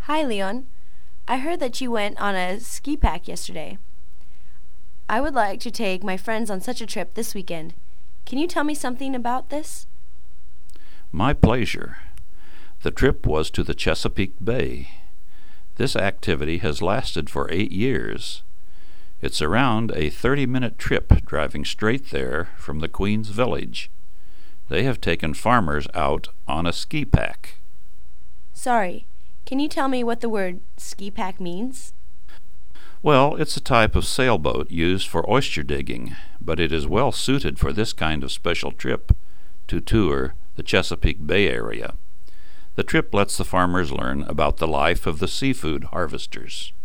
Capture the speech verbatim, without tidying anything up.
Hi, Leon. I heard that you went on a ski pack yesterday. I would like to take my friends on such a trip this weekend. Can you tell me something about this? My pleasure. The trip was to the Chesapeake Bay. This activity has lasted for eight years. It's around a thirty-minute trip driving straight there from the Queen's Village. They have taken farmers out on a ski pack. Sorry, can you tell me what the word ski pack means? Well, it's a type of sailboat used for oyster digging, but it is well suited for this kind of special trip to tour the Chesapeake Bay area. The trip lets the farmers learn about the life of the seafood harvesters.